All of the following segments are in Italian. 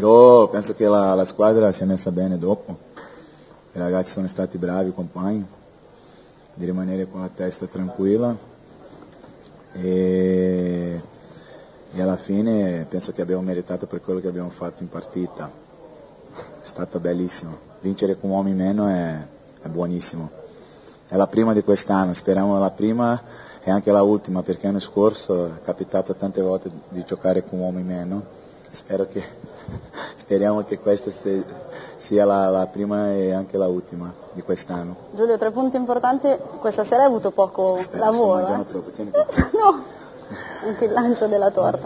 Però penso che la squadra si è messa bene dopo, i ragazzi sono stati bravi, i compagni, di rimanere con la testa tranquilla e alla fine penso che abbiamo meritato per quello che abbiamo fatto in partita. È stato bellissimo, vincere con uomini meno è buonissimo. È la prima di quest'anno, speriamo la prima e anche la ultima, perché l'anno scorso è capitato tante volte di giocare con uomini meno. Speriamo che questa sia la prima e anche la ultima di quest'anno. Giulio, 3 punti importanti, questa sera hai avuto poco lavoro. Sto mangiando troppo, tieni qui. No, anche il lancio della torta.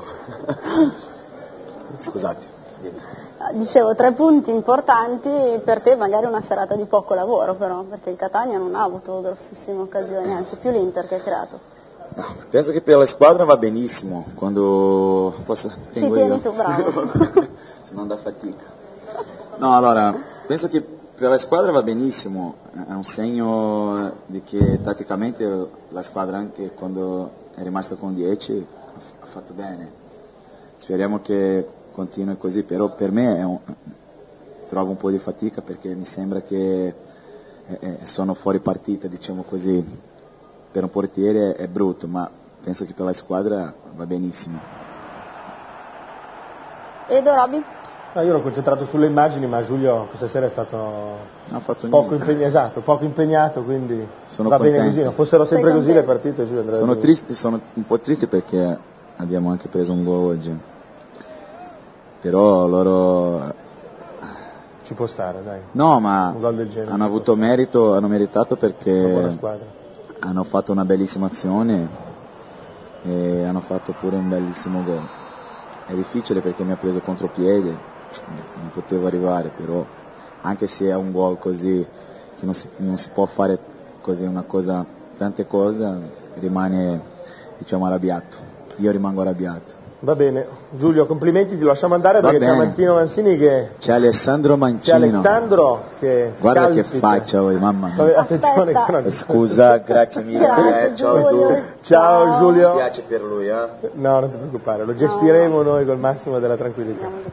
Scusate. Dicevo, 3 punti importanti per te, magari una serata di poco lavoro però, perché il Catania non ha avuto grossissime occasioni, anzi più l'Inter che ha creato. No, penso che per la squadra va benissimo, quando posso... Sì, tieni tu, bravo. Se non dà fatica. No, allora, penso che per la squadra va benissimo, è un segno di che tatticamente la squadra anche quando è rimasta con 10 ha fatto bene. Speriamo che continui così, però per me trovo un po' di fatica perché mi sembra che sono fuori partita, diciamo così. Per un portiere è brutto, ma penso che per la squadra va benissimo. Edo, Robby? No, io ero concentrato sulle immagini, ma Giulio questa sera è stato poco impegnato, quindi sono va contento. Bene così. Non fossero sempre così le partite, Giulio andrebbe sono bene. triste, sono un po' triste perché abbiamo anche preso un gol oggi. Però loro... Ci può stare, dai. No, ma un gol del genere hanno avuto merito, hanno meritato perché squadra. Hanno fatto una bellissima azione e hanno fatto pure un bellissimo gol. È difficile perché mi ha preso contropiede, non potevo arrivare, però anche se è un gol così che non si può fare così una cosa, tante cose, rimane, diciamo, arrabbiato. Io rimango arrabbiato. Va bene, Giulio, complimenti, ti lasciamo andare perché c'è Mantino Mancini che... C'è Alessandro Mancino. C'è Alessandro che guarda scalpita. Che faccia voi, mamma mia. Attenzione che sono... Scusa, grazie mille. Ciao Giulio. Ciao Giulio. Mi spiace per lui, No, non ti preoccupare, lo gestiremo noi col massimo della tranquillità.